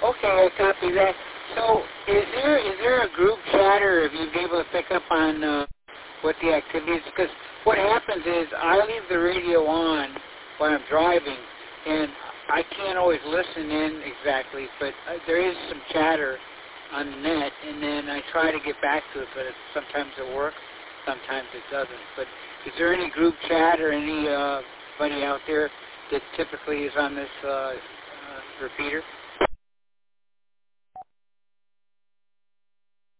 Okay, I copy that. So, is there a group chat, or have you been able to pick up on what the activity is? Because what happens is I leave the radio on when I'm driving, and I can't always listen in exactly, but there is some chatter on the net, and then I try to get back to it, but sometimes it works, sometimes it doesn't. But is there any group chat or anybody out there that typically is on this repeater?